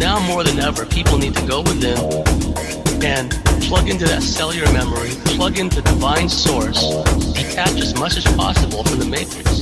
now more than ever, people need to go within and plug into that cellular memory, plug into divine source, detach as much as possible from the matrix.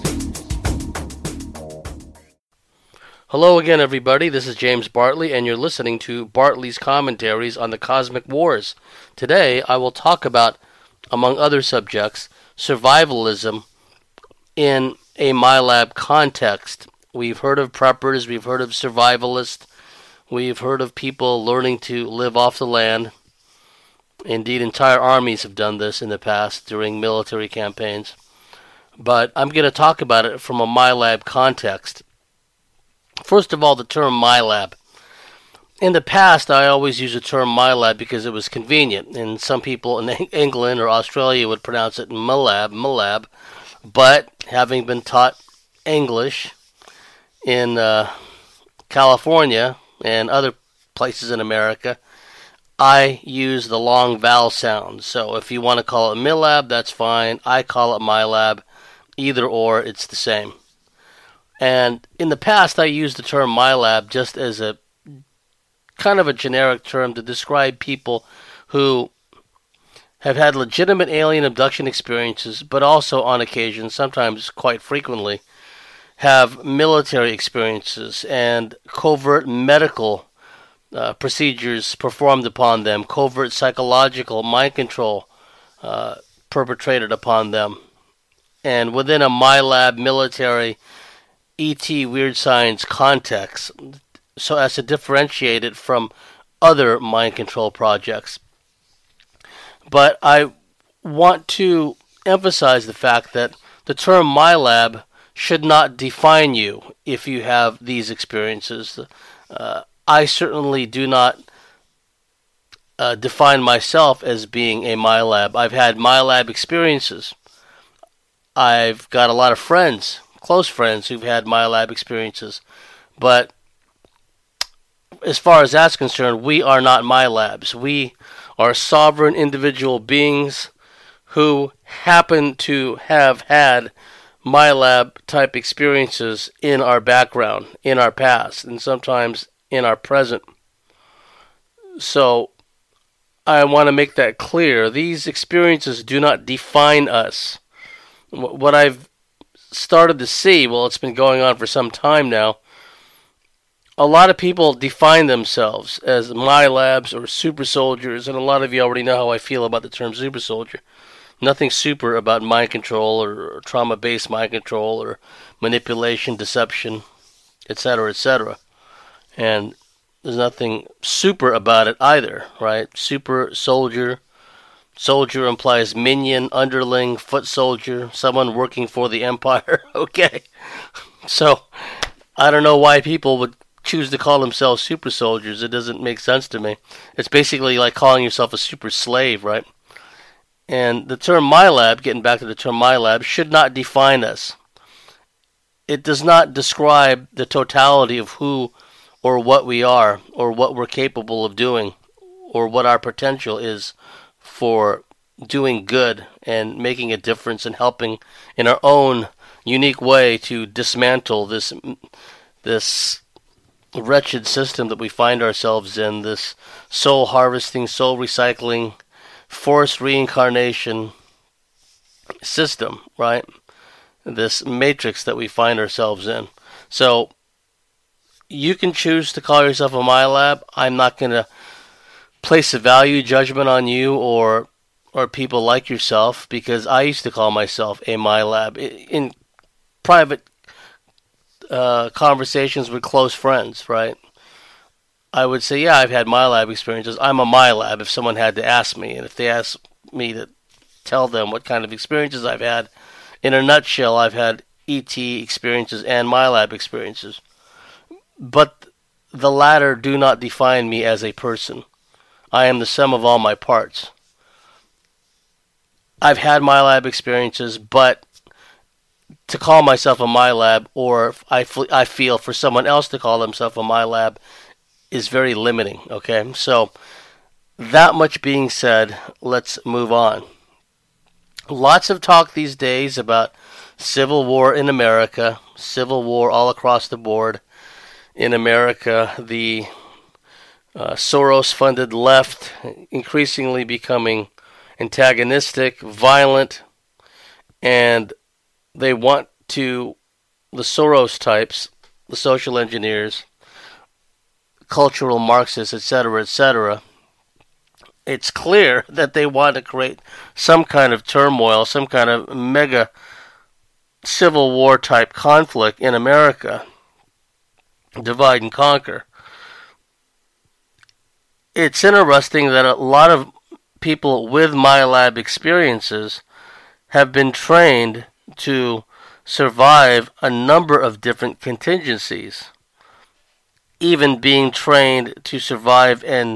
Hello again, everybody. This is James Bartley, and you're listening to Bartley's Commentaries on the Cosmic Wars. Today, I will talk about, among other subjects, survivalism in a MILAB context. We've heard of preppers, we've heard of survivalists, we've heard of people learning to live off the land. Indeed, entire armies have done this in the past during military campaigns. But I'm going to talk about it from a MILAB context. First of all, the term MILAB. In the past, I always used the term MILAB because it was convenient, and some people in England or Australia would pronounce it MILAB. But having been taught English in California and other places in America, I use the long vowel sound. So if you want to call it MILAB, that's fine. I call it MILAB. Either or, it's the same. And in the past, I used the term MILAB just as a kind of a generic term to describe people who have had legitimate alien abduction experiences, but also on occasion, sometimes quite frequently, have military experiences and covert medical procedures performed upon them, covert psychological mind control perpetrated upon them. And within a MILAB military ET weird science context, so as to differentiate it from other mind control projects. But I want to emphasize the fact that the term MILAB should not define you if you have these experiences. I certainly do not define myself as being a MILAB. I've had MILAB experiences. I've got a lot of friends, close friends, who've had MILAB experiences. But as far as that's concerned, we are not MILABs. We are sovereign individual beings who happen to have had MILAB type experiences in our background, in our past, and sometimes in our present. So I want to make that clear. These experiences do not define us. What I've started to see, well, it's been going on for some time now, a lot of people define themselves as MILABs or super soldiers, and a lot of you already know how I feel about the term super soldier. Nothing super about mind control or trauma-based mind control or manipulation, deception, etc., etc. And there's nothing super about it either, right? Super soldier. Soldier implies minion, underling, foot soldier, someone working for the empire. Okay. So, I don't know why people would choose to call themselves super soldiers. It doesn't make sense to me. It's basically like calling yourself a super slave, right? And the term MILAB, getting back to the term MILAB, should not define us. It does not describe the totality of who or what we are, or what we're capable of doing, or what our potential is for doing good and making a difference and helping in our own unique way to dismantle this wretched system that we find ourselves in, this soul harvesting, soul recycling, forced reincarnation system, right? This matrix that we find ourselves in. So you can choose to call yourself a MILAB. I'm not going to place a value judgment on you or people like yourself, because I used to call myself a MILAB in private conversations with close friends, right? I would say, yeah, I've had MILAB experiences. I'm a MILAB if someone had to ask me, and if they asked me to tell them what kind of experiences I've had, in a nutshell, I've had ET experiences and MILAB experiences. But the latter do not define me as a person. I am the sum of all my parts. I've had MILAB experiences, but to call myself a MILAB, or I feel for someone else to call themselves a MILAB, is very limiting, okay? So, that much being said, let's move on. Lots of talk these days about civil war in America, civil war all across the board. in America, the Soros-funded left increasingly becoming antagonistic, violent, and they want to, the Soros types, the social engineers, cultural Marxists, etc., it's clear that they want to create some kind of turmoil, some kind of mega civil war type conflict in America, divide and conquer. It's interesting that a lot of people with MyLab experiences have been trained to survive a number of different contingencies, even being trained to survive and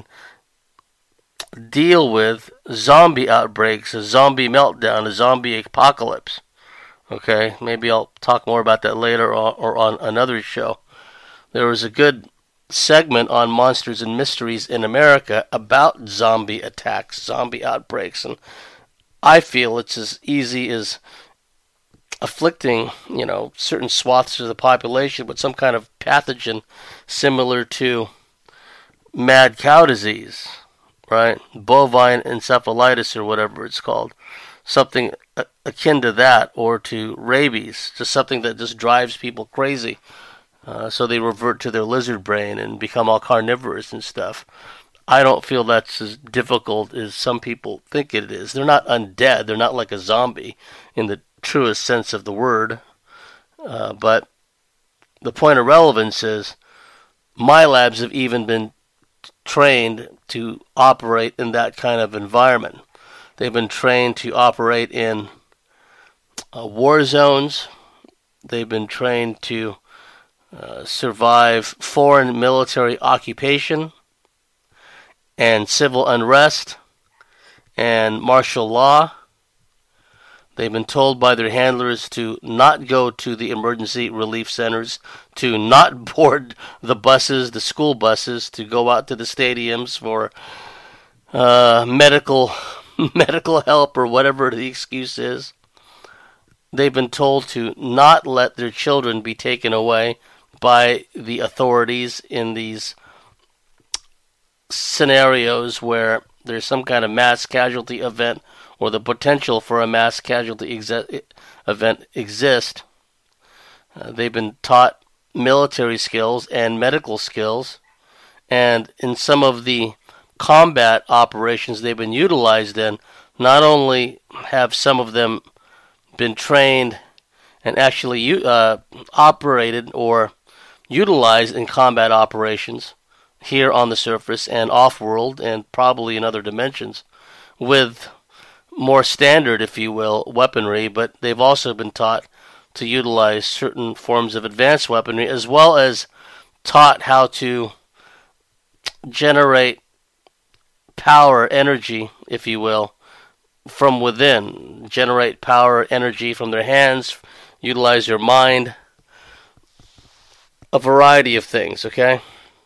deal with zombie outbreaks, a zombie meltdown, a zombie apocalypse. Okay, maybe I'll talk more about that later or on another show. There was a good segment on Monsters and Mysteries in America about zombie attacks, zombie outbreaks, and I feel it's as easy as afflicting, certain swaths of the population with some kind of pathogen similar to mad cow disease, right? Bovine encephalitis or whatever it's called. Something akin to that, or to rabies, just something that just drives people crazy. So they revert to their lizard brain and become all carnivorous and stuff. I don't feel that's as difficult as some people think it is. They're not undead. They're not like a zombie in the truest sense of the word. But the point of relevance is MyLabs have even been trained to operate in that kind of environment. They've been trained to operate in war zones. They've been trained to survive foreign military occupation and civil unrest and martial law. They've been told by their handlers to not go to the emergency relief centers, to not board the buses, the school buses, to go out to the stadiums for medical help or whatever the excuse is. They've been told to not let their children be taken away by the authorities in these scenarios where there's some kind of mass casualty event or the potential for a mass casualty event exist. They've been taught military skills and medical skills, and in some of the combat operations they've been utilized in, not only have some of them been trained and actually operated or utilized in combat operations here on the surface and off-world and probably in other dimensions with more standard, if you will, weaponry, but they've also been taught to utilize certain forms of advanced weaponry, as well as taught how to generate power, energy, if you will, from within. Generate power, energy from their hands, utilize your mind, a variety of things, okay?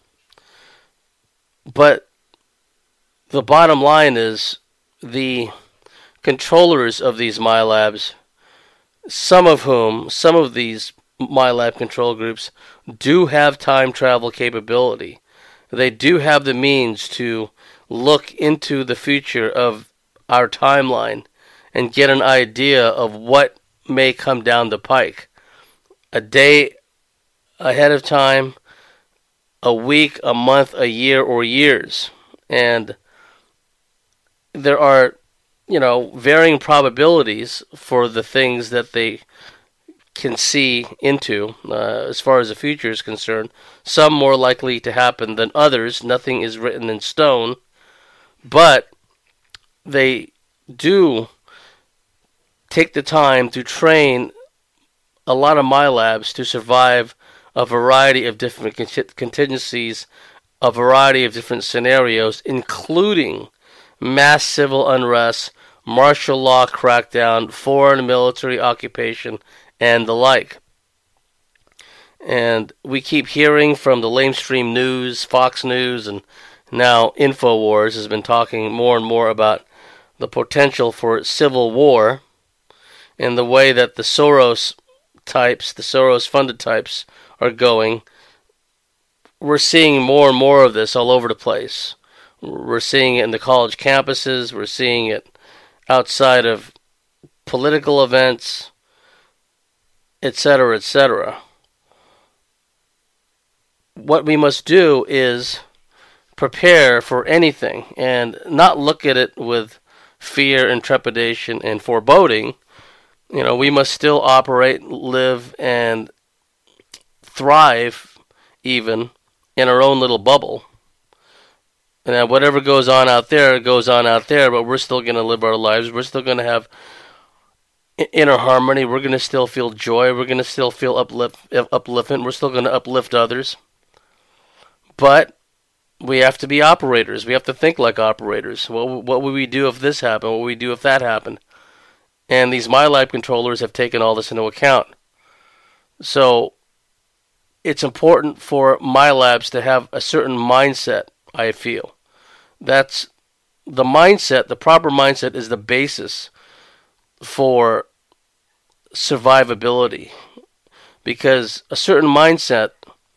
But the bottom line is the controllers of these MyLabs, some of these MyLab control groups do have time travel capability. They do have the means to look into the future of our timeline and get an idea of what may come down the pike. A day ahead of time, a week, a month, a year, or years. And there are, varying probabilities for the things that they can see into as far as the future is concerned. Some more likely to happen than others. Nothing is written in stone. But they do take the time to train a lot of MyLabs to survive a variety of different contingencies, a variety of different scenarios, including mass civil unrest, martial law crackdown, foreign military occupation, and the like. And we keep hearing from the lamestream news, Fox News, and now InfoWars has been talking more and more about the potential for civil war and the way that the Soros types, the Soros-funded types, are going. we're seeing more and more of this all over the place. We're seeing it in the college campuses. We're seeing it outside of political events, etc., etc. What we must do is prepare for anything and not look at it with fear and trepidation and foreboding. We must still operate, live, and thrive even in our own little bubble. And whatever goes on out there, but we're still going to live our lives. We're still going to have inner harmony. We're going to still feel joy. We're going to still feel upliftment. We're still going to uplift others. But we have to be operators. We have to think like operators. What would we do if this happened? What would we do if that happened? And these MyLab controllers have taken all this into account. So it's important for MyLabs to have a certain mindset, I feel. That's the mindset. The proper mindset is the basis for survivability. Because a certain mindset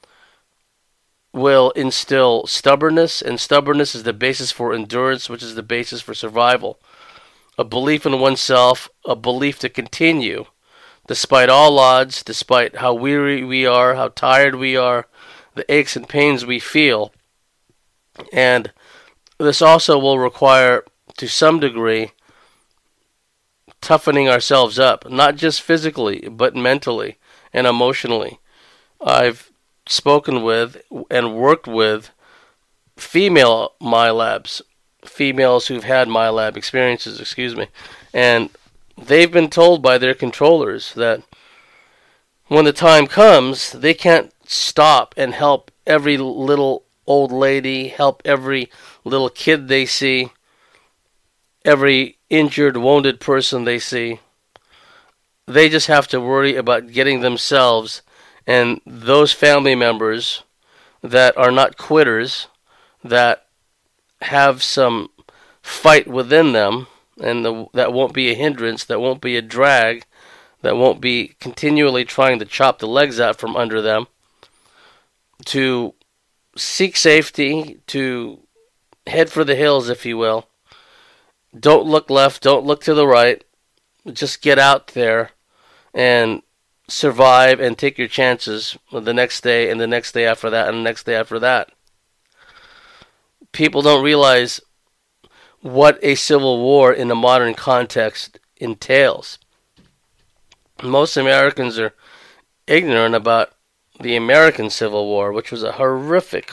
will instill stubbornness, and stubbornness is the basis for endurance, which is the basis for survival. A belief in oneself, a belief to continue, despite all odds, despite how weary we are, how tired we are, the aches and pains we feel. And this also will require, to some degree, toughening ourselves up, not just physically, but mentally and emotionally. I've spoken with and worked with female MyLabs, females who've had MyLab experiences, and they've been told by their controllers that when the time comes, they can't stop and help every little old lady, help every little kid they see, every injured, wounded person they see. They just have to worry about getting themselves and those family members that are not quitters, that have some fight within them, and that won't be a hindrance, that won't be a drag, that won't be continually trying to chop the legs out from under them, to seek safety, to head for the hills, if you will. Don't look left, don't look to the right. Just get out there and survive and take your chances the next day and the next day after that and the next day after that. People don't realize what a civil war in a modern context entails. Most Americans are ignorant about the American Civil War, which was a horrific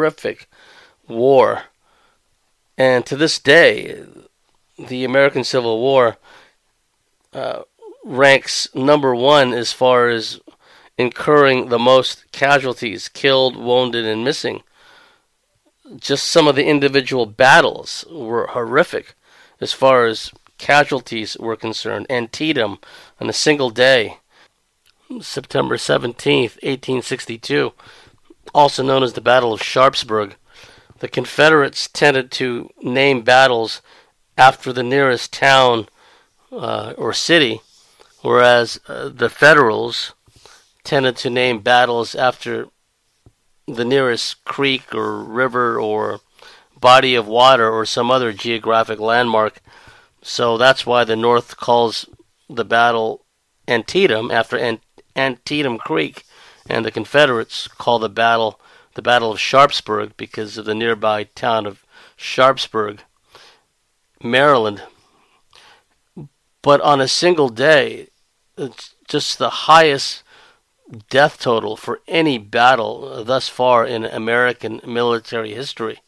war. And to this day, the American Civil War ranks number one as far as incurring the most casualties, killed, wounded, and missing. Just some of the individual battles were horrific as far as casualties were concerned. Antietam, on a single day, September 17th, 1862, also known as the Battle of Sharpsburg. The Confederates tended to name battles after the nearest town or city, whereas the Federals tended to name battles after the nearest creek or river or body of water or some other geographic landmark. So that's why the North calls the battle Antietam after Antietam Creek, and the Confederates call the Battle of Sharpsburg because of the nearby town of Sharpsburg, Maryland. But on a single day, it's just the highest death total for any battle thus far in American military history.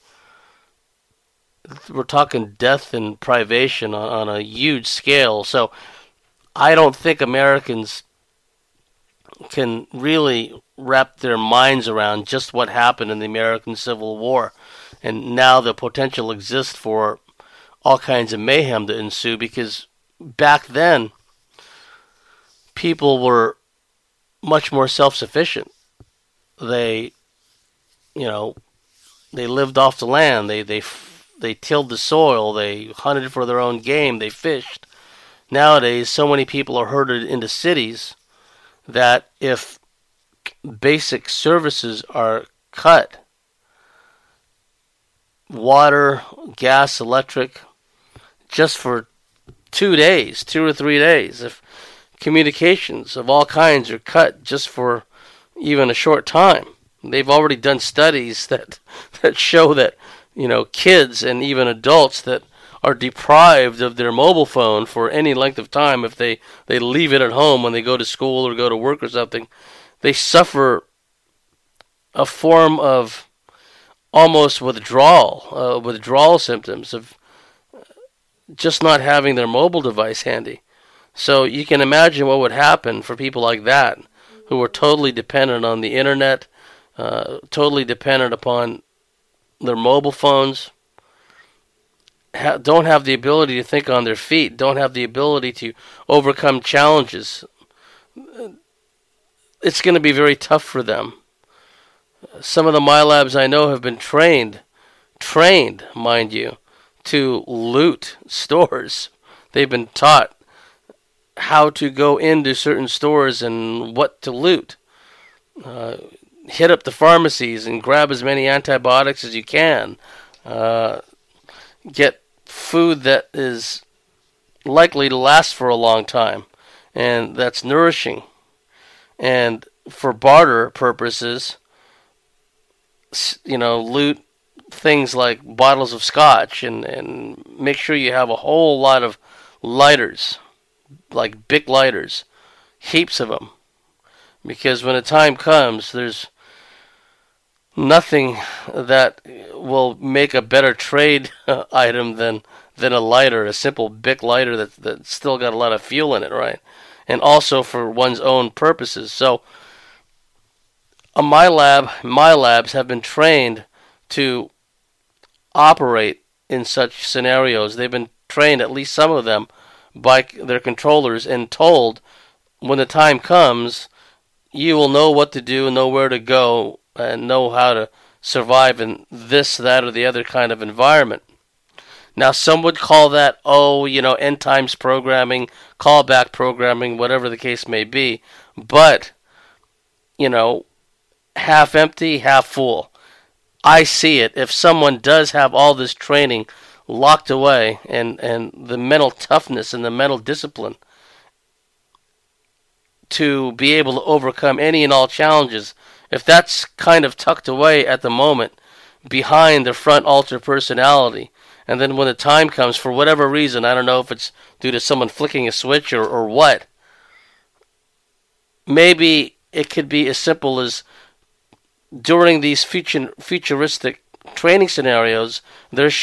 We're talking death and privation on a huge scale. So I don't think Americans can really wrap their minds around just what happened in the American Civil War. And now the potential exists for all kinds of mayhem to ensue, because back then people were much more self-sufficient. They lived off the land. They tilled the soil. They hunted for their own game. They fished. Nowadays, so many people are herded into cities that if basic services are cut water, gas, electric, just for 2 days, 2 or 3 days. If communications of all kinds are cut just for even a short time, they've already done studies that show that kids and even adults that are deprived of their mobile phone for any length of time, if they leave it at home when they go to school or go to work or something, they suffer a form of almost withdrawal symptoms of just not having their mobile device handy. So you can imagine what would happen for people like that, who are totally dependent on the internet, totally dependent upon their mobile phones, don't have the ability to think on their feet, don't have the ability to overcome challenges. It's going to be very tough for them. Some of the MyLabs I know have been trained, mind you, to loot stores. They've been taught how to go into certain stores and what to loot. Hit up the pharmacies and grab as many antibiotics as you can. Get food that is likely to last for a long time and that's nourishing. And for barter purposes, loot things like bottles of scotch and make sure you have a whole lot of lighters, like Bic lighters, heaps of them. Because when the time comes, there's nothing that will make a better trade item than a lighter, a simple Bic lighter that's still got a lot of fuel in it, right? And also for one's own purposes. So MyLabs have been trained to operate in such scenarios. They've been trained, at least some of them, by their controllers and told, when the time comes, you will know what to do, know where to go, and know how to survive in this, that, or the other kind of environment. Now, some would call that, end times programming, callback programming, whatever the case may be. But, half empty, half full. I see it. If someone does have all this training locked away and the mental toughness and the mental discipline to be able to overcome any and all challenges, if that's kind of tucked away at the moment behind the front altar personality, and then when the time comes, for whatever reason, I don't know if it's due to someone flicking a switch or what, maybe it could be as simple as during these futuristic training scenarios, they're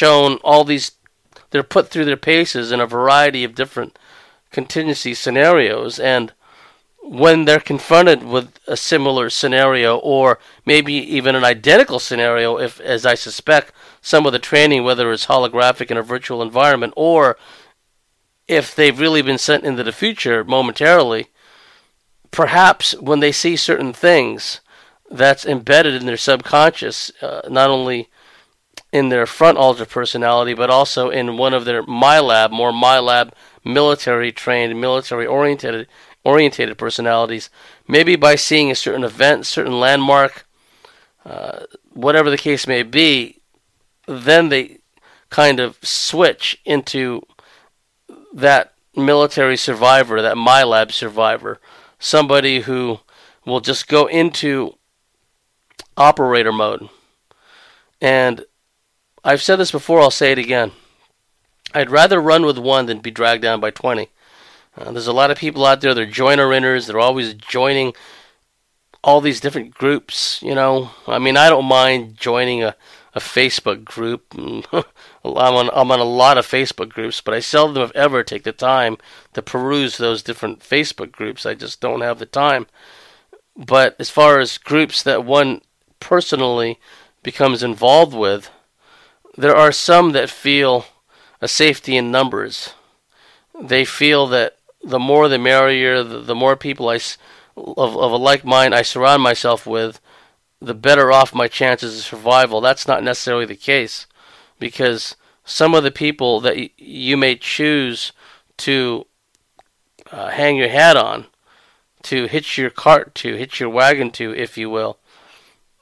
put through their paces in a variety of different contingency scenarios, and when they're confronted with a similar scenario, or maybe even an identical scenario, if, as I suspect, some of the training, whether it's holographic in a virtual environment, or if they've really been sent into the future momentarily, perhaps when they see certain things that's embedded in their subconscious, not only in their front altar personality, but also in one of their MyLab military-trained, military-orientated personalities, maybe by seeing a certain event, certain landmark, whatever the case may be, then they kind of switch into that military survivor, that MyLab survivor, somebody who will just go into operator mode. And I've said this before, I'll say it again. I'd rather run with one than be dragged down by 20. There's a lot of people out there, they're joiner-inners, they're always joining all these different groups, I don't mind joining a Facebook group. I'm on a lot of Facebook groups, but I seldom if ever take the time to peruse those different Facebook groups. I just don't have the time. But as far as groups that one personally becomes involved with, there are some that feel a safety in numbers. They feel that the more the merrier, the more people of a like mind I surround myself with, the better off my chances of survival. That's not necessarily the case, because some of the people that you may choose to hang your hat on, to hitch your cart to, hitch your wagon to, if you will,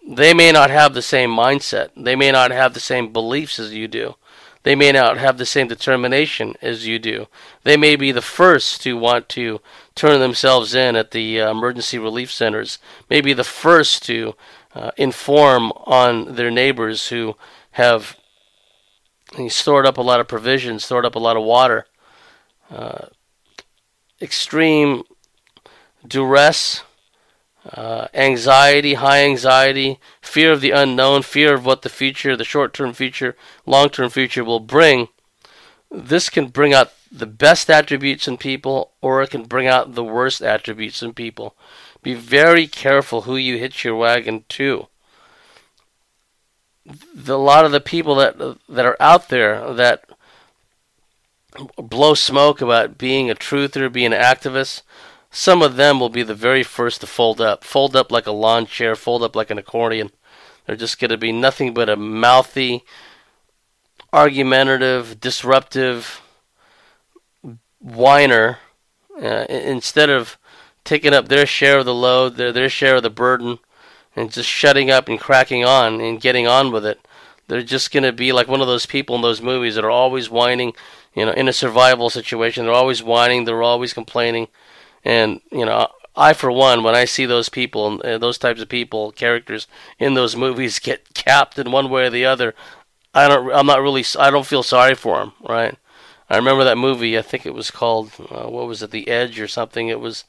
They may not have the same mindset. They may not have the same beliefs as you do. They may not have the same determination as you do. They may be the first to want to turn themselves in at the emergency relief centers. Maybe the first to inform on their neighbors who have stored up a lot of provisions, stored up a lot of water. Extreme duress, anxiety, high anxiety, fear of the unknown, fear of what the future, the short-term future, long-term future will bring. This can bring out the best attributes in people, or it can bring out the worst attributes in people. Be very careful who you hitch your wagon to. A lot of the people that are out there that blow smoke about being a truther, being an activist, some of them will be the very first to fold up like a lawn chair, fold up like an accordion. They're just going to be nothing but a mouthy, argumentative, disruptive whiner, instead of taking up their share of the load, their share of the burden, and just shutting up and cracking on and getting on with it. They're just going to be like one of those people in those movies that are always whining, in a survival situation. They're always whining, they're always complaining. And, I, for one, when I see those people, those types of people, characters in those movies get capped in one way or the other, I don't feel sorry for them, right? I remember that movie, I think it was called, what was it, The Edge or something. It was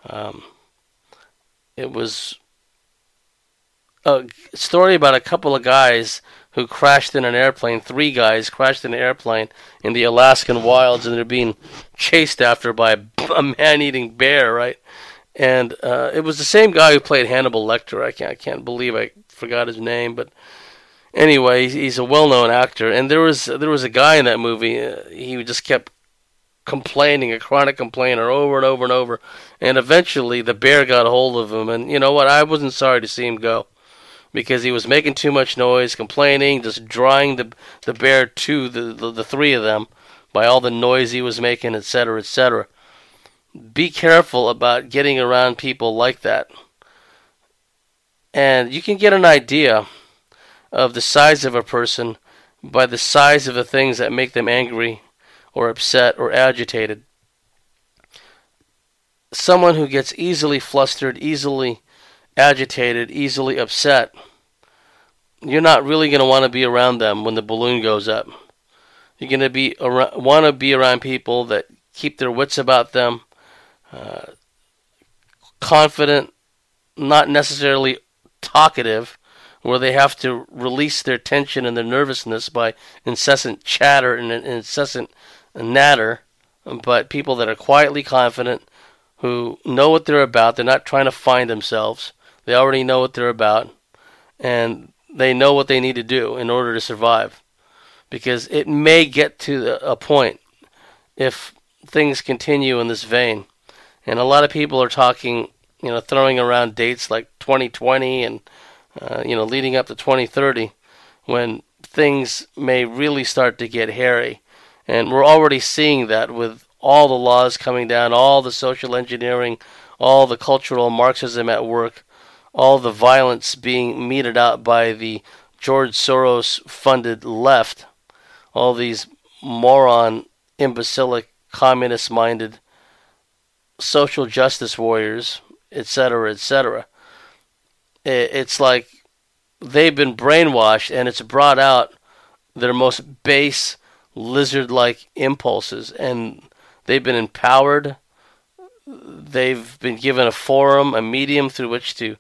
a story about a couple of guys who crashed in an airplane. 3 guys crashed in an airplane in the Alaskan wilds, and they're being chased after by a man-eating bear, right? And it was the same guy who played Hannibal Lecter. I can't believe I forgot his name, but anyway, he's a well-known actor. And there was a guy in that movie. He just kept complaining, a chronic complainer, over and over and over. And eventually, the bear got a hold of him. And you know what? I wasn't sorry to see him go, because he was making too much noise, complaining, just drawing the bear to the 3 of them by all the noise he was making, etc., etc. Be careful about getting around people like that. And you can get an idea of the size of a person by the size of the things that make them angry or upset or agitated. Someone who gets easily flustered, easily agitated, easily upset, you're not really going to want to be around them when the balloon goes up. You're going to want to be around people that keep their wits about them, confident, not necessarily talkative, where they have to release their tension and their nervousness by incessant chatter and incessant natter, but people that are quietly confident, who know what they're about. They're not trying to find themselves. They already know what they're about, and they know what they need to do in order to survive. Because it may get to a point, if things continue in this vein, and a lot of people are talking, throwing around dates like 2020 and, leading up to 2030, when things may really start to get hairy. And we're already seeing that with all the laws coming down, all the social engineering, all the cultural Marxism at work, all the violence being meted out by the George Soros-funded left, all these moron, imbecilic, communist-minded social justice warriors, etc., etc. It's like they've been brainwashed, and it's brought out their most base, lizard-like impulses, and they've been empowered. They've been given a forum, a medium through which to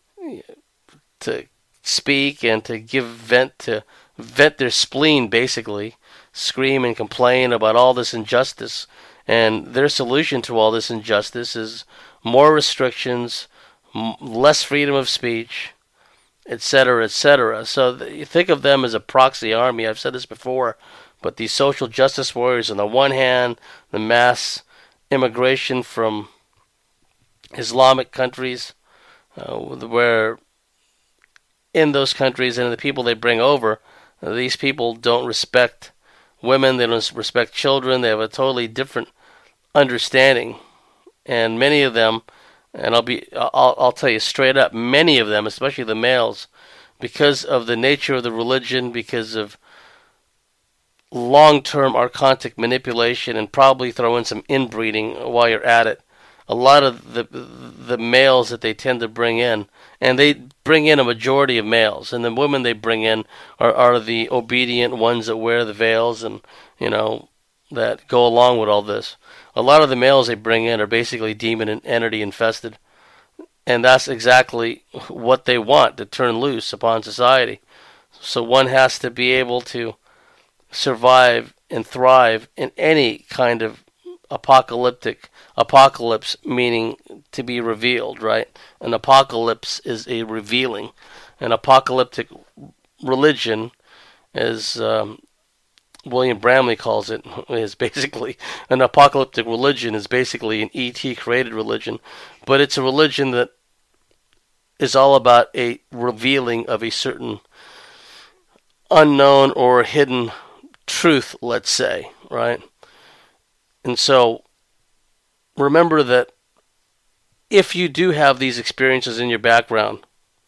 speak and to give vent their spleen, basically, scream and complain about all this injustice. And their solution to all this injustice is more restrictions, less freedom of speech, etc., etc. So you think of them as a proxy army. I've said this before, but these social justice warriors, on the one hand, the mass immigration from Islamic countries, where in those countries and the people they bring over, these people don't respect women, they don't respect children, they have a totally different understanding. And many of them And I'll tell you straight up, many of them, especially the males, because of the nature of the religion, because of long-term archontic manipulation, and probably throw in some inbreeding while you're at it. A lot of the males that they tend to bring in, and they bring in a majority of males, and the women they bring in are the obedient ones that wear the veils and, that go along with all this. A lot of the males they bring in are basically demon and entity infested, and that's exactly what they want to turn loose upon society. So one has to be able to survive and thrive in any kind of apocalypse, meaning to be revealed, right? An apocalypse is a revealing. An apocalyptic religion, as William Bramley calls it, is basically an apocalyptic religion is basically an ET created religion, but it's a religion that is all about a revealing of a certain unknown or hidden truth, let's say, right? And so remember that if you do have these experiences in your background,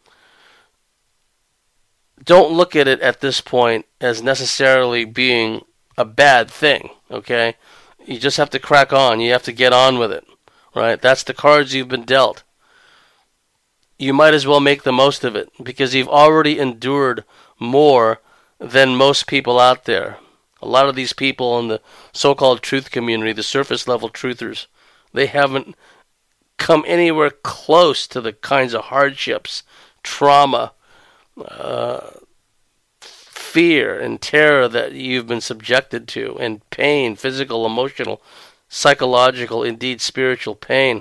don't look at it at this point as necessarily being a bad thing, okay? You just have to crack on. You have to get on with it, right? That's the cards you've been dealt. You might as well make the most of it because you've already endured more than most people out there. A lot of these people in the so-called truth community, the surface level truthers, they haven't come anywhere close to the kinds of hardships, trauma, fear and terror that you've been subjected to, and pain, physical, emotional, psychological, indeed spiritual pain.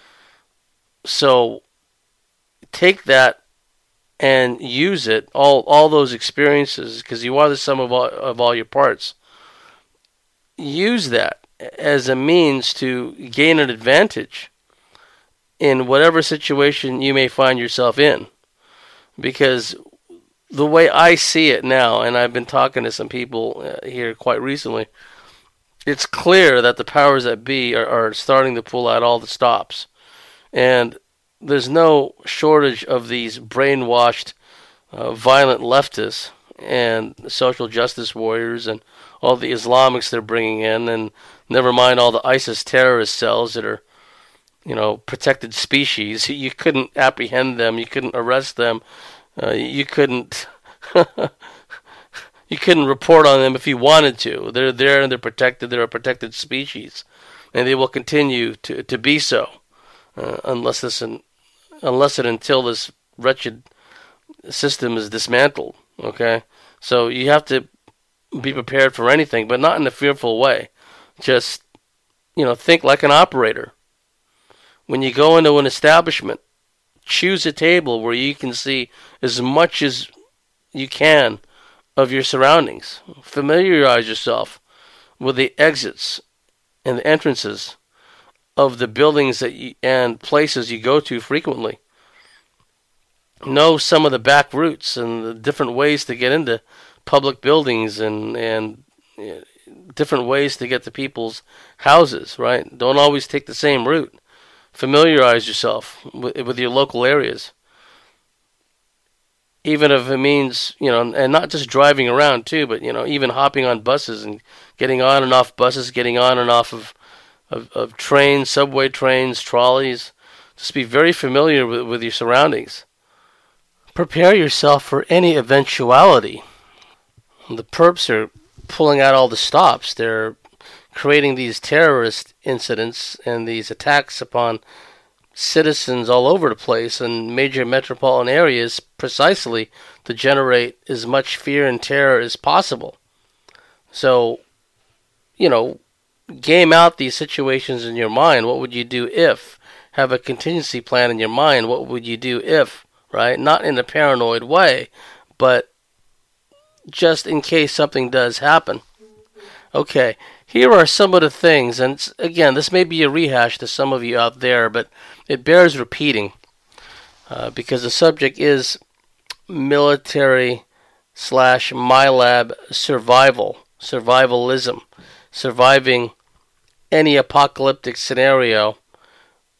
So take that and use it, all those experiences, because you are the sum of all your parts. Use that as a means to gain an advantage in whatever situation you may find yourself in. Because the way I see it now, and I've been talking to some people here quite recently, it's clear that the powers that be are starting to pull out all the stops. And there's no shortage of these brainwashed, violent leftists and social justice warriors and all the Islamics they're bringing in, and never mind all the ISIS terrorist cells that are, protected species. You couldn't apprehend them. You couldn't arrest them. You couldn't you couldn't report on them if you wanted to. They're there and they're protected. They're a protected species, and they will continue to be so unless and until this wretched system is dismantled. Okay, so you have to be prepared for anything, but not in a fearful way. Just think like an operator. When you go into an establishment, choose a table where you can see as much as you can of your surroundings. Familiarize yourself with the exits and the entrances of the buildings and places you go to frequently. Know some of the back routes and the different ways to get into public buildings and different ways to get to people's houses, right? Don't always take the same route. Familiarize yourself with your local areas. Even if it means, and not just driving around too, but, even hopping on buses and getting on and off buses, getting on and off of trains, subway trains, trolleys. Just be very familiar with your surroundings. Prepare yourself for any eventuality. The perps are pulling out all the stops. They're creating these terrorist incidents and these attacks upon citizens all over the place in major metropolitan areas precisely to generate as much fear and terror as possible. So, game out these situations in your mind. What would you do if? Have a contingency plan in your mind. What would you do if, right? Not in a paranoid way, but just in case something does happen. Okay, here are some of the things, and again, this may be a rehash to some of you out there, but it bears repeating because the subject is military / MILAB survivalism, surviving any apocalyptic scenario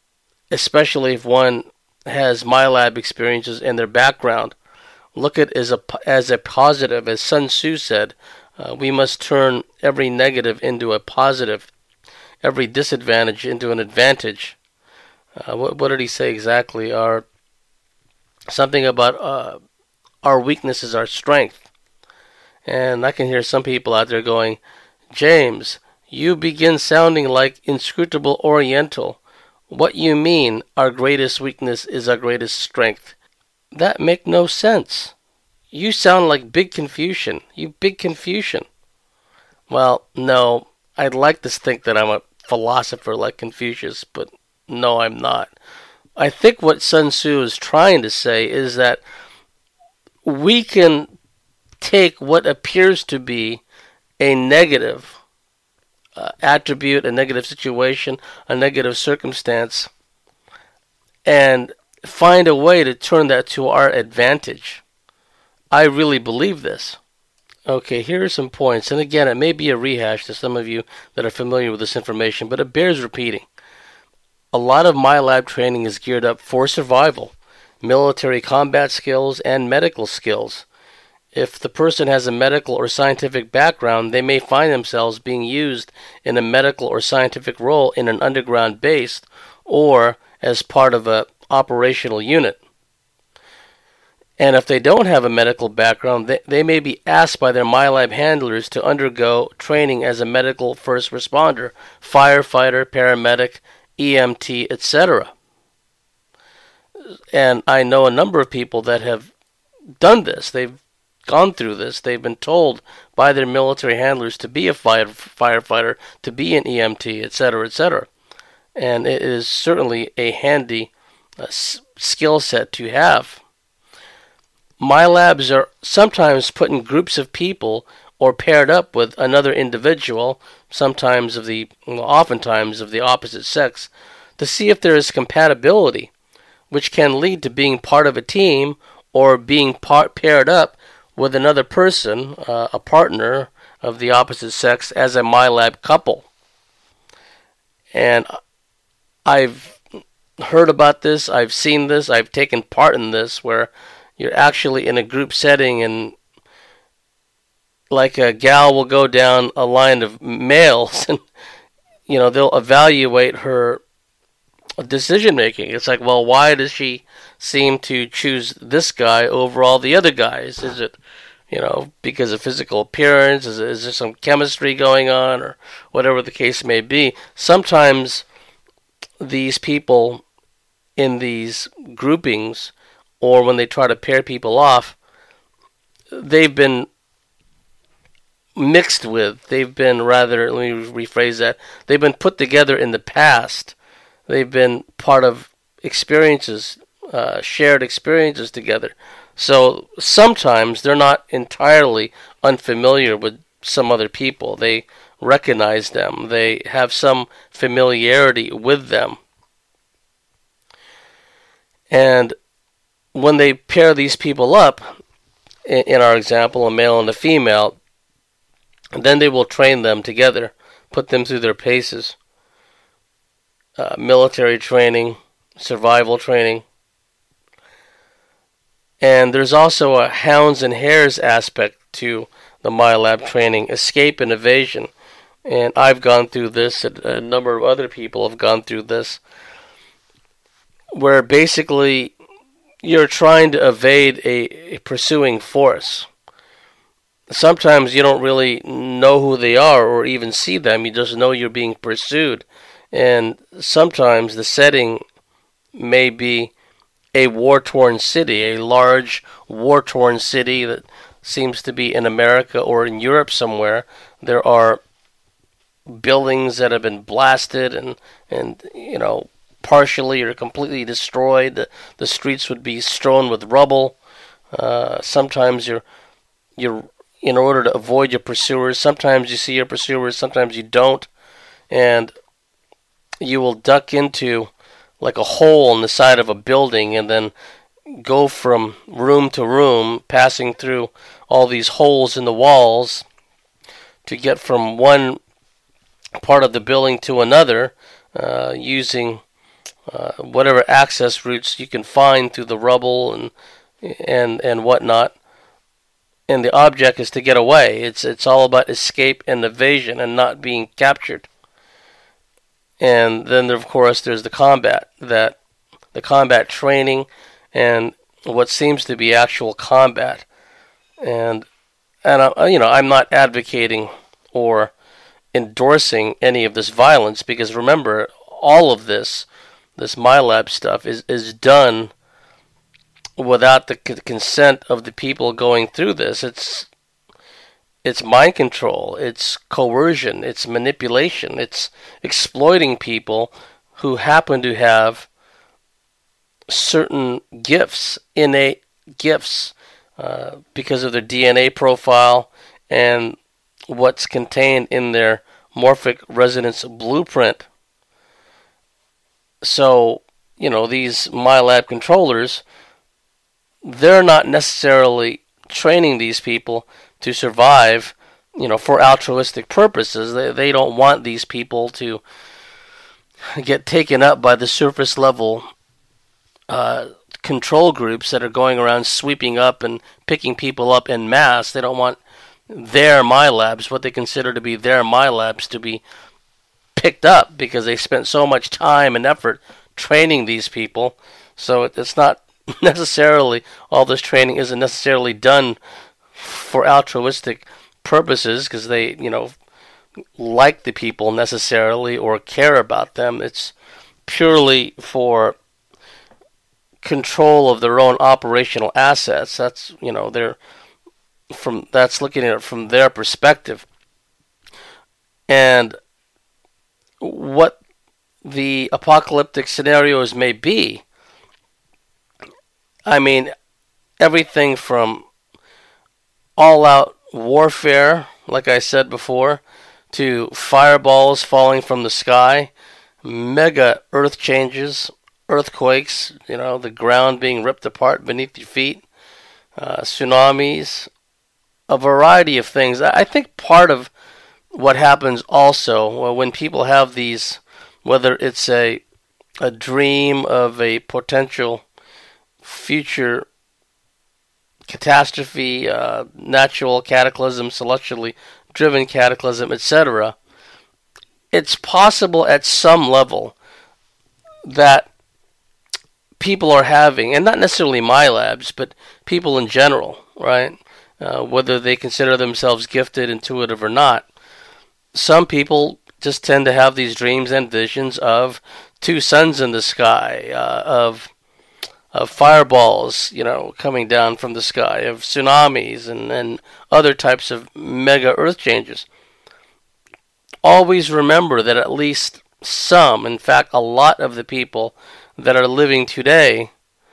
especially if one has MyLab experiences in their background. Look at it as a positive. As Sun Tzu said, we must turn every negative into a positive, every disadvantage into an advantage. What did he say exactly? Something about our weakness is our strength. And I can hear some people out there going, James, you begin sounding like inscrutable Oriental. What you mean, our greatest weakness is our greatest strength? That make no sense. You sound like Big Confucian. You Big Confucian. Well, no, I'd like to think that I'm a philosopher like Confucius, but no, I'm not. I think what Sun Tzu is trying to say is that we can take what appears to be a negative attribute, a negative situation, a negative circumstance, and find a way to turn that to our advantage. I really believe this. Okay, here are some points, and again, it may be a rehash to some of you that are familiar with this information, but it bears repeating. A lot of MyLab training is geared up for survival, military combat skills, and medical skills. If the person has a medical or scientific background, they may find themselves being used in a medical or scientific role in an underground base or as part of an operational unit. And if they don't have a medical background, they may be asked by their MyLab handlers to undergo training as a medical first responder, firefighter, paramedic, EMT, etc. And I know a number of people that have done this. They've gone through this. They've been told by their military handlers to be a firefighter, to be an EMT, etc., etc. And it is certainly a handy skill set to have. MyLabs are sometimes put in groups of people or paired up with another individual, oftentimes of the opposite sex, to see if there is compatibility, which can lead to being part of a team or being paired up with another person, a partner of the opposite sex, as a MyLab couple. And I've heard about this, I've seen this, I've taken part in this, where you're actually in a group setting and like a gal will go down a line of males and they'll evaluate her decision making. It's like, well, why does she seem to choose this guy over all the other guys? Is it because of physical appearance? Is there some chemistry going on, or whatever the case may be? Sometimes these people in these groupings, or when they try to pair people off, they've been mixed with, let me rephrase that, they've been put together in the past. They've been part of experiences, shared experiences together. So sometimes they're not entirely unfamiliar with some other people. They recognize them. They have some familiarity with them. And when they pair these people up, in our example, a male and a female, then they will train them together, put them through their paces. Military training, survival training. And there's also a hounds and hares aspect to the MyLab training, escape and evasion. And I've gone through this, and a number of other people have gone through this, where basically you're trying to evade a pursuing force. Sometimes you don't really know who they are or even see them. You just know you're being pursued. And sometimes the setting may be a war-torn city, a large war-torn city that seems to be in America or in Europe somewhere. There are buildings that have been blasted and partially or completely destroyed. The streets would be strewn with rubble. Sometimes you're in order to avoid your pursuers. Sometimes you see your pursuers, sometimes you don't, and you will duck into like a hole in the side of a building and then go from room to room, passing through all these holes in the walls to get from one part of the building to another, using whatever access routes you can find through the rubble and whatnot. And the object is to get away. It's all about escape and evasion and not being captured. And then of course there's the combat training and what seems to be actual combat. And I'm not advocating or endorsing any of this violence, because remember, all of this MILAB stuff is done without the consent of the people going through this. It's mind control, it's coercion, it's manipulation, it's exploiting people who happen to have certain gifts, innate gifts, because of their DNA profile and what's contained in their morphic resonance blueprint. So, these MILAB controllers, they're not necessarily training these people to survive, for altruistic purposes. They don't want these people to get taken up by the surface level control groups that are going around sweeping up and picking people up en masse. They don't want their MILABs, what they consider to be their MILABs, to be picked up, because they spent so much time and effort training these people. So it's not necessarily, all this training isn't necessarily done for altruistic purposes because they, like the people necessarily or care about them. It's purely for control of their own operational assets. That's, that's looking at it from their perspective. And what the apocalyptic scenarios may be, everything from all-out warfare, like I said before, to fireballs falling from the sky, mega earth changes, earthquakes, the ground being ripped apart beneath your feet, tsunamis, a variety of things. I think part of what happens also when people have these, whether it's a dream of a potential future catastrophe, natural cataclysm, celestially driven cataclysm, etc., it's possible at some level that people are having, and not necessarily MILABs, but people in general, right? Whether they consider themselves gifted, intuitive, or not. Some people just tend to have these dreams and visions of two suns in the sky, of fireballs, coming down from the sky, of tsunamis and other types of mega earth changes. Always remember that at least some, in fact a lot of the people that are living today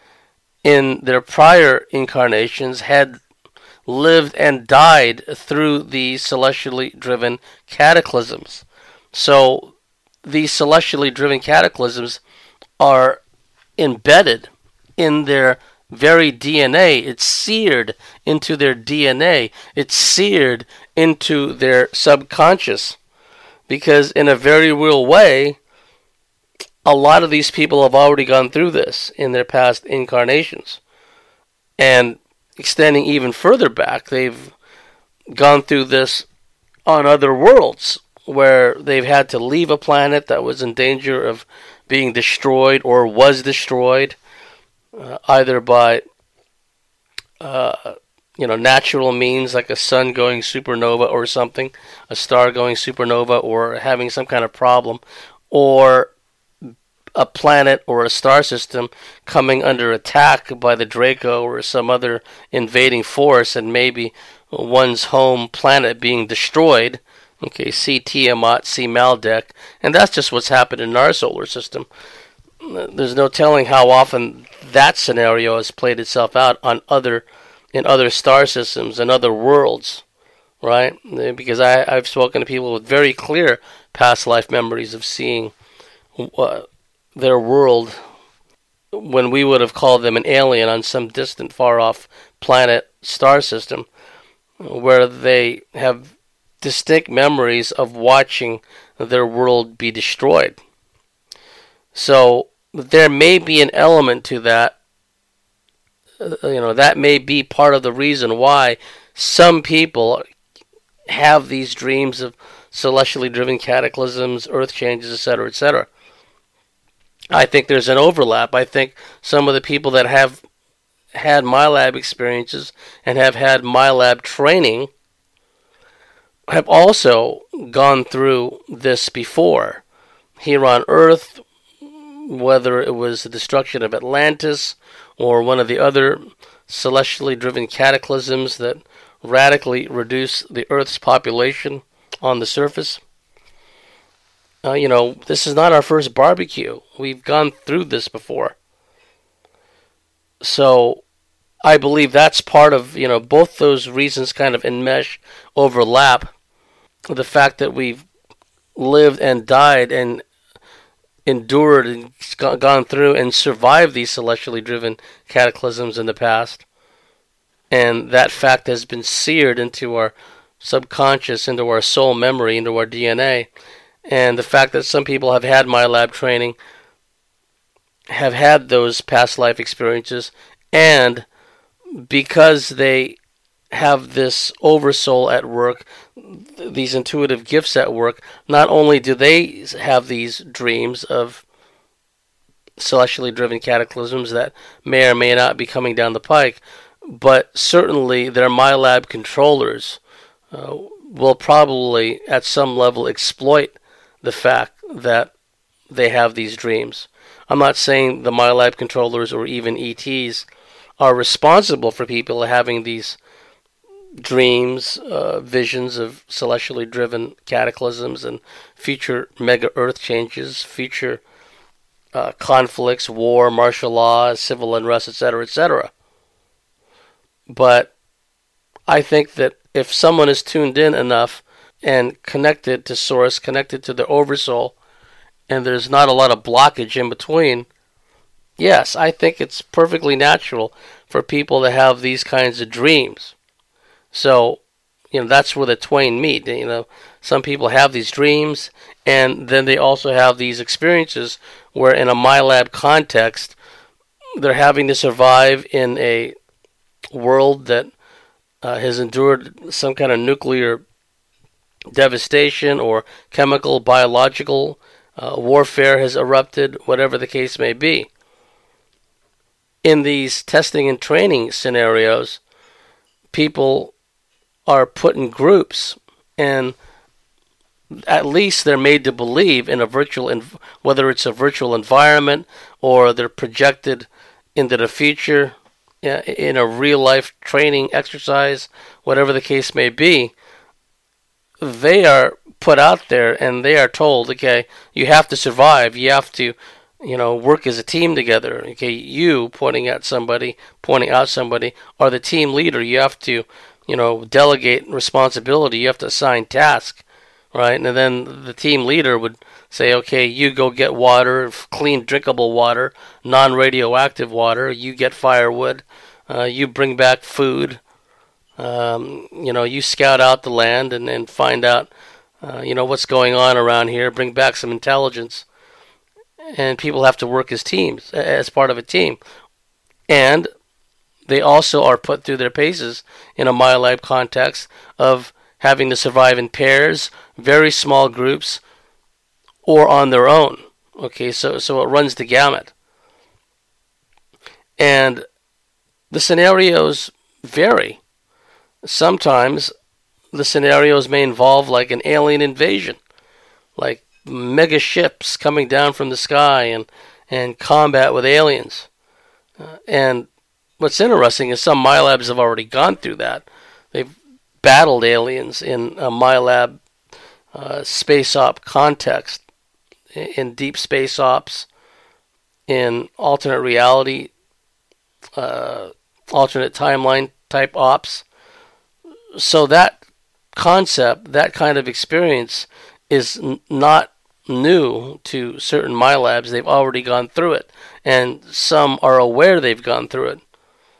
in their prior incarnations had lived and died through these celestially driven cataclysms. So these celestially driven cataclysms are embedded in their very DNA. It's seared into their DNA. It's seared into their subconscious. Because in a very real way, a lot of these people have already gone through this in their past incarnations. And extending even further back, they've gone through this on other worlds where they've had to leave a planet that was in danger of being destroyed or was destroyed, either by natural means like a sun going supernova or something, a star going supernova, or having some kind of problem, or a planet or a star system coming under attack by the Draco or some other invading force, and maybe one's home planet being destroyed. Okay, see Tiamat, see Maldek, and that's just what's happened in our solar system. There's no telling how often that scenario has played itself out in other star systems and other worlds, right? Because I've spoken to people with very clear past life memories of seeing their world when we would have called them an alien on some distant, far-off planet star system, where they have distinct memories of watching their world be destroyed. So there may be an element to that. That may be part of the reason why some people have these dreams of celestially driven cataclysms, earth changes, etc., etc. I think there's an overlap. I think some of the people that have had MyLab experiences and have had MyLab training have also gone through this before here on Earth, whether it was the destruction of Atlantis or one of the other celestially driven cataclysms that radically reduced the Earth's population on the surface. This is not our first barbecue. We've gone through this before. So I believe that's part of, both those reasons kind of enmesh, overlap. The fact that we've lived and died and endured and gone through and survived these celestially driven cataclysms in the past. And that fact has been seared into our subconscious, into our soul memory, into our DNA. And the fact that some people have had MyLab training, have had those past life experiences, and because they have this oversoul at work, these intuitive gifts at work, not only do they have these dreams of celestially driven cataclysms that may or may not be coming down the pike, but certainly their MyLab controllers will probably at some level exploit the fact that they have these dreams. I'm not saying the MyLab controllers or even ETs are responsible for people having these dreams, visions of celestially driven cataclysms and future mega earth changes, future conflicts, war, martial law, civil unrest, etc., etc. But I think that if someone is tuned in enough and connected to Source, connected to their oversoul, and there's not a lot of blockage in between, yes, I think it's perfectly natural for people to have these kinds of dreams. So, that's where the twain meet. Some people have these dreams, and then they also have these experiences where in a MyLab context, they're having to survive in a world that has endured some kind of nuclear devastation or chemical, biological warfare has erupted, whatever the case may be. In these testing and training scenarios, people are put in groups, and at least they're made to believe in a virtual, whether it's a virtual environment or they're projected into the future in a real life training exercise, whatever the case may be. They are put out there and they are told, okay, you have to survive. You have to, work as a team together. Okay, you pointing out somebody, are the team leader. You have to, delegate responsibility. You have to assign tasks, right? And then the team leader would say, okay, you go get water, clean, drinkable water, non-radioactive water. You get firewood. You bring back food. You scout out the land and find out, what's going on around here. Bring back some intelligence. And people have to work as teams, as part of a team. And they also are put through their paces in a MyLab context of having to survive in pairs, very small groups, or on their own. Okay, so it runs the gamut. And the scenarios vary. Sometimes the scenarios may involve like an alien invasion, like mega ships coming down from the sky and combat with aliens. And what's interesting is some MyLabs have already gone through that. They've battled aliens in a MyLab space op context, in deep space ops, in alternate reality, alternate timeline type ops. So that concept, that kind of experience is not new to certain MyLabs. They've already gone through it, and some are aware they've gone through it.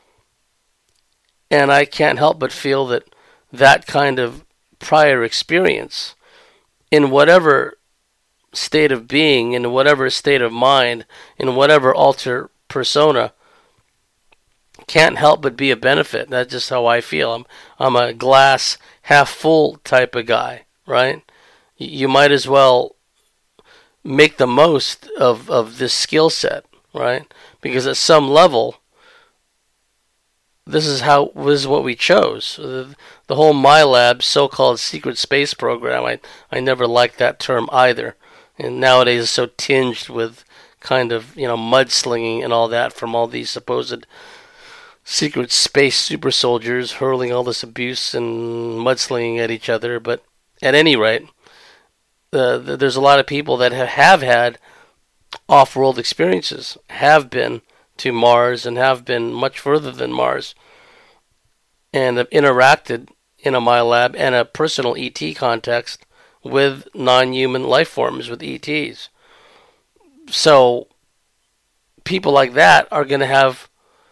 And I can't help but feel that that kind of prior experience, in whatever state of being, in whatever state of mind, in whatever alter persona, can't help but be a benefit. That's just how I feel. I'm a glass half full type of guy, right? You might as well make the most of this skill set, right? Because at some level, this is what we chose. The whole MyLab so-called secret space program, I never liked that term either. And nowadays it's so tinged with kind of, mudslinging and all that from all these supposed secret space super soldiers hurling all this abuse and mudslinging at each other. But at any rate, there's a lot of people that have had off-world experiences, have been to Mars and have been much further than Mars, and have interacted in a MyLab and a personal ET context with non-human life forms, with ETs. So people like that are going to have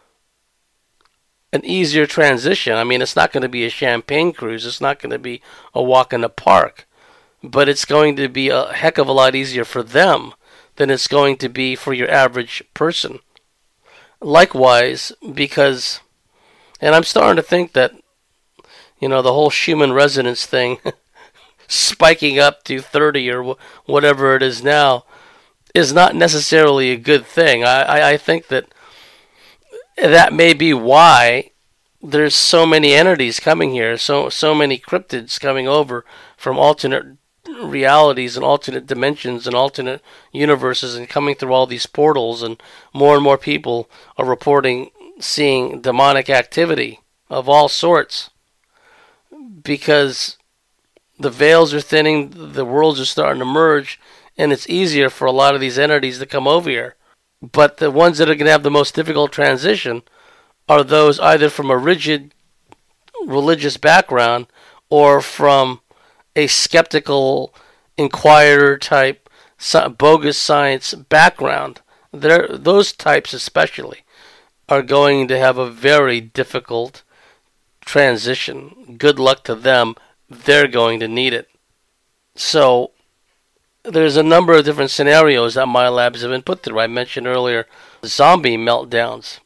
an easier transition. I mean, it's not going to be a champagne cruise. It's not going to be a walk in the park. But it's going to be a heck of a lot easier for them than it's going to be for your average person. Likewise, because, and I'm starting to think that, the whole Schumann resonance thing spiking up to 30 or whatever it is now is not necessarily a good thing. I think that may be why there's so many entities coming here, so many cryptids coming over from alternate realities and alternate dimensions and alternate universes and coming through all these portals, and more people are reporting seeing demonic activity of all sorts, because the veils are thinning, the worlds are starting to merge, and it's easier for a lot of these entities to come over here. But the ones that are going to have the most difficult transition are those either from a rigid religious background or from a skeptical, inquirer type, bogus science background. Those types especially are going to have a very difficult transition. Good luck to them. They're going to need it. So there's a number of different scenarios that MyLabs have been put through. I mentioned earlier zombie meltdowns,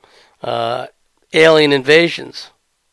alien invasions,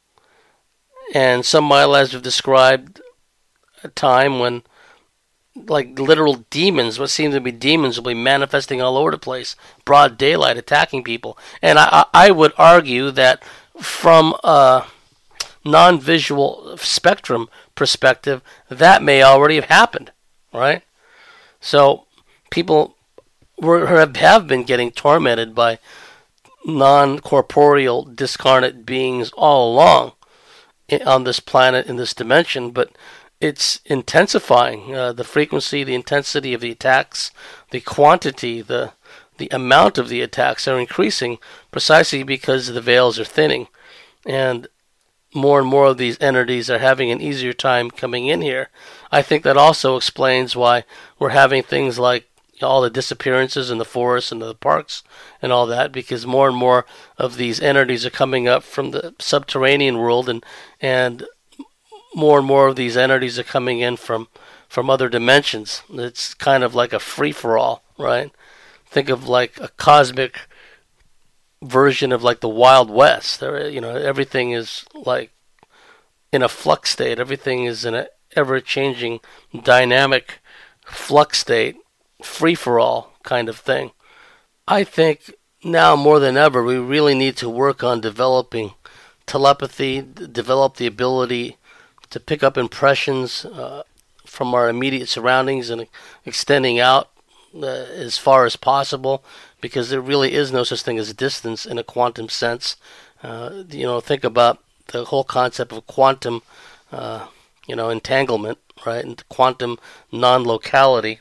and some MyLabs have described a time when, like, literal demons, what seem to be demons, will be manifesting all over the place, broad daylight, attacking people. And I would argue that from a non-visual spectrum perspective, that may already have happened, right? So people have been getting tormented by non-corporeal, discarnate beings all along on this planet, in this dimension, but it's intensifying. The frequency, the intensity of the attacks, the quantity, the amount of the attacks are increasing precisely because the veils are thinning. And more of these entities are having an easier time coming in here. I think that also explains why we're having things like all the disappearances in the forests and the parks and all that, because more and more of these entities are coming up from the subterranean world, and more of these entities are coming in from other dimensions. It's kind of like a free-for-all, right? Think of like a cosmic version of like the Wild West. Everything is like in a flux state. Everything is in a ever-changing, dynamic flux state, free-for-all kind of thing. I think now more than ever we really need to work on developing telepathy, develop the ability to pick up impressions from our immediate surroundings and extending out as far as possible, because there really is no such thing as distance in a quantum sense. Think about the whole concept of quantum entanglement, right? And quantum non-locality.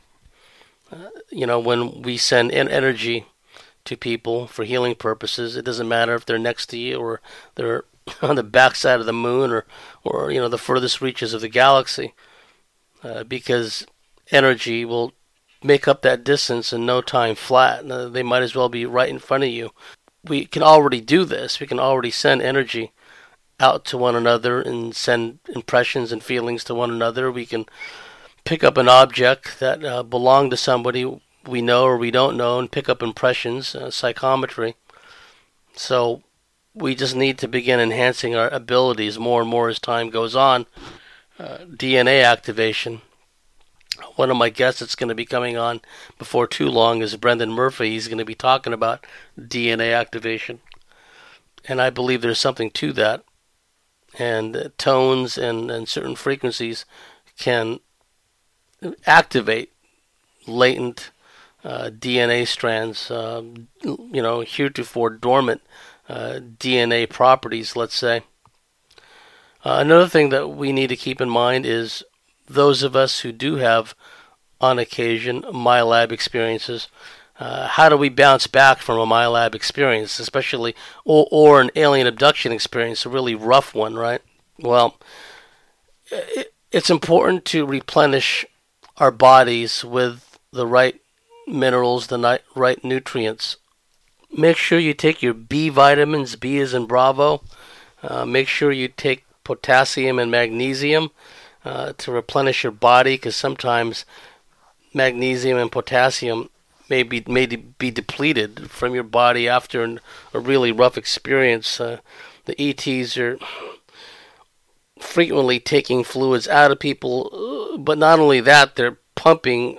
When we send energy to people for healing purposes, it doesn't matter if they're next to you or they're on the backside of the moon or the furthest reaches of the galaxy, because energy will make up that distance in no time flat. They might as well be right in front of you. We can already do this. We can already send energy out to one another and send impressions and feelings to one another. We can pick up an object that belonged to somebody we know or we don't know and pick up impressions, psychometry. So we just need to begin enhancing our abilities more and more as time goes on. DNA activation. One of my guests that's going to be coming on before too long is Brendan Murphy. He's going to be talking about DNA activation. And I believe there's something to that. And tones and certain frequencies can activate latent DNA strands, heretofore dormant DNA properties, let's say. Another thing that we need to keep in mind is those of us who do have, on occasion, MyLab experiences. How do we bounce back from a MyLab experience, especially, or an alien abduction experience, a really rough one, right? Well, it's important to replenish our bodies with the right minerals, the right nutrients. Make sure you take your B vitamins, B as in Bravo. Make sure you take potassium and magnesium to replenish your body, because sometimes magnesium and potassium may be depleted from your body after a really rough experience. The ETs are frequently taking fluids out of people, but not only that, they're pumping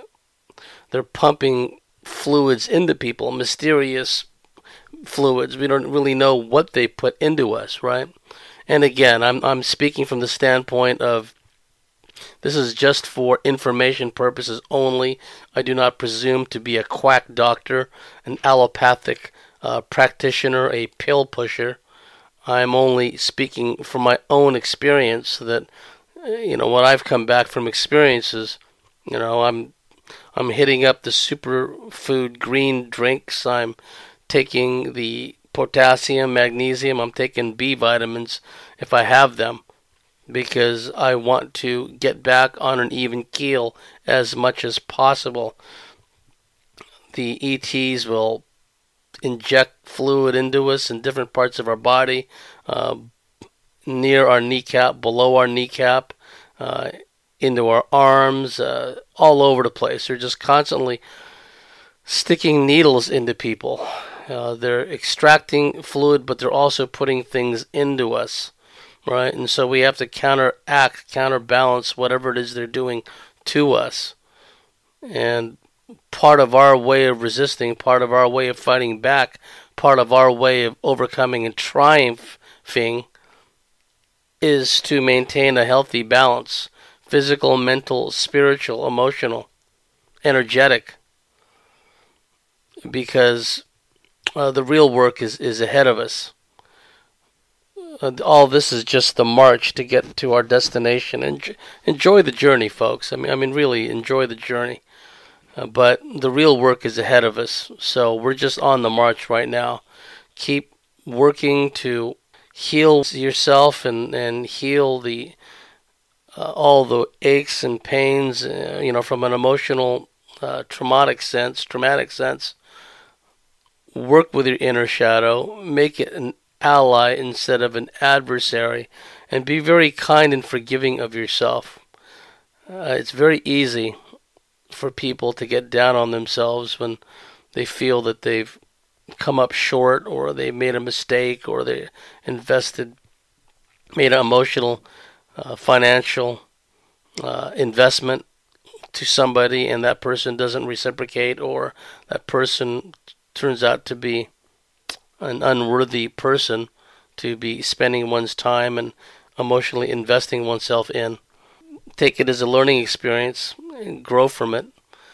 fluids into people, mysterious fluids. We don't really know what they put into us, right? And again, I'm speaking from the standpoint of this is just for information purposes only. I do not presume to be a quack doctor, an allopathic practitioner, a pill pusher. I'm only speaking from my own experience that, when I've come back from experiences, I'm hitting up the superfood green drinks. I'm taking the potassium, magnesium. I'm taking B vitamins if I have them, because I want to get back on an even keel as much as possible. The ETs will inject fluid into us in different parts of our body, near our kneecap, below our kneecap, into our arms, all over the place. They're just constantly sticking needles into people. They're extracting fluid, but they're also putting things into us. Right, and so we have to counterbalance whatever it is they're doing to us. And part of our way of resisting, part of our way of fighting back, part of our way of overcoming and triumphing is to maintain a healthy balance: physical, mental, spiritual, emotional, energetic. Because the real work is ahead of us. All this is just the march to get to our destination. And enjoy the journey, folks. I mean, really enjoy the journey. But the real work is ahead of us. So we're just on the march right now. Keep working to heal yourself and heal the all the aches and pains, from an emotional, traumatic sense. Work with your inner shadow. Make it an ally instead of an adversary, and be very kind and forgiving of yourself. It's very easy for people to get down on themselves when they feel that they've come up short, or they made a mistake, or they made an emotional, financial investment to somebody, and that person doesn't reciprocate, or that person turns out to be an unworthy person to be spending one's time and emotionally investing oneself in. Take it as a learning experience and grow from it.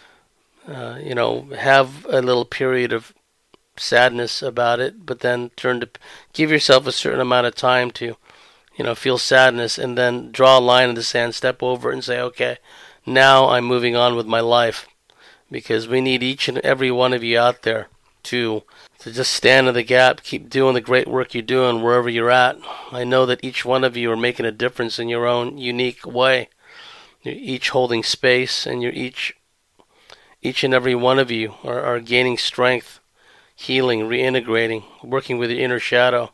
Have a little period of sadness about it, but then give yourself a certain amount of time to, feel sadness, and then draw a line in the sand, step over it and say, okay, now I'm moving on with my life. Because we need each and every one of you out there to just stand in the gap, keep doing the great work you're doing wherever you're at. I know that each one of you are making a difference in your own unique way. You're each holding space, and you're each and every one of you are gaining strength, healing, reintegrating, working with your inner shadow.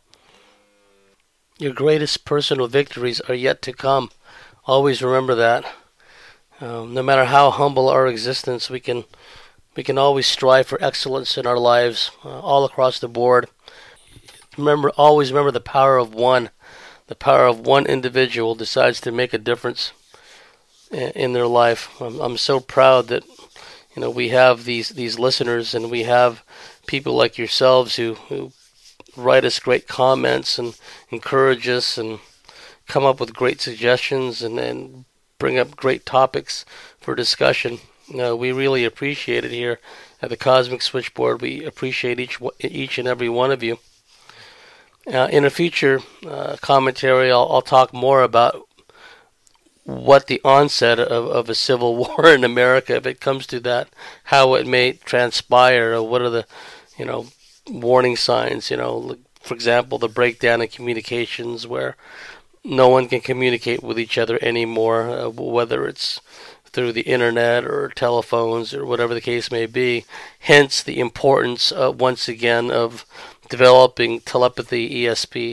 Your greatest personal victories are yet to come. Always remember that. No matter how humble our existence, we can always strive for excellence in our lives, all across the board. Always remember the power of one. The power of one individual decides to make a difference in their life. I'm so proud that we have these listeners, and we have people like yourselves who write us great comments and encourage us and come up with great suggestions and bring up great topics for discussion. We really appreciate it here at the Cosmic Switchboard. We appreciate each and every one of you. In a future commentary, I'll talk more about what the onset of a civil war in America, if it comes to that, how it may transpire, or what are the warning signs. For example, the breakdown in communications, where no one can communicate with each other anymore, whether it's through the internet or telephones or whatever the case may be. Hence the importance, once again, of developing telepathy, ESP,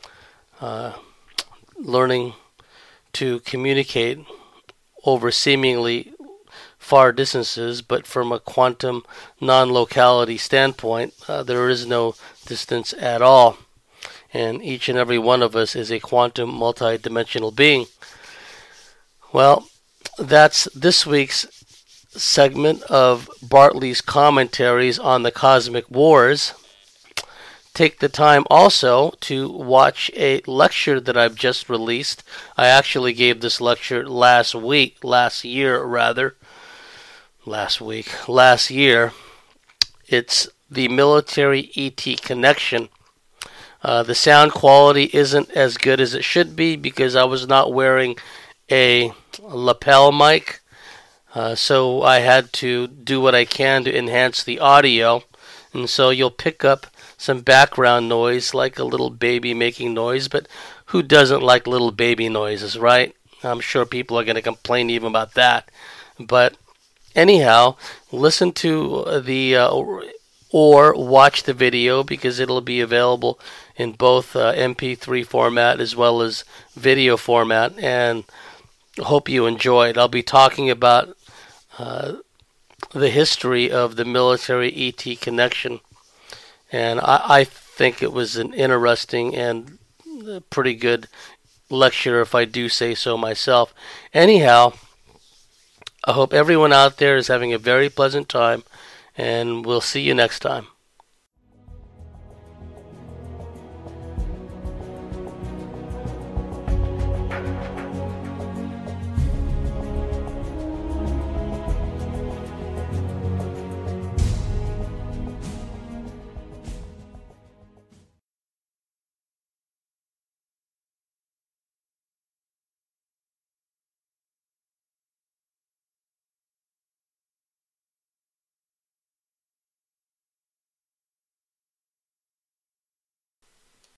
learning to communicate over seemingly far distances, but from a quantum non-locality standpoint, there is no distance at all. And each and every one of us is a quantum multi-dimensional being. Well, that's this week's segment of Bartley's commentaries on the cosmic wars. Take the time also to watch a lecture that I've just released. I actually gave this lecture last year. It's the military ET connection. The sound quality isn't as good as it should be because I was not wearing a lapel mic. So I had to do what I can to enhance the audio. And so you'll pick up some background noise, like a little baby making noise. But who doesn't like little baby noises, right? I'm sure people are going to complain even about that. But anyhow, listen to or watch the video, because it'll be available in both MP3 format as well as video format, and hope you enjoy it. I'll be talking about the history of the military ET connection, and I think it was an interesting and pretty good lecture, if I do say so myself. Anyhow, I hope everyone out there is having a very pleasant time, and we'll see you next time.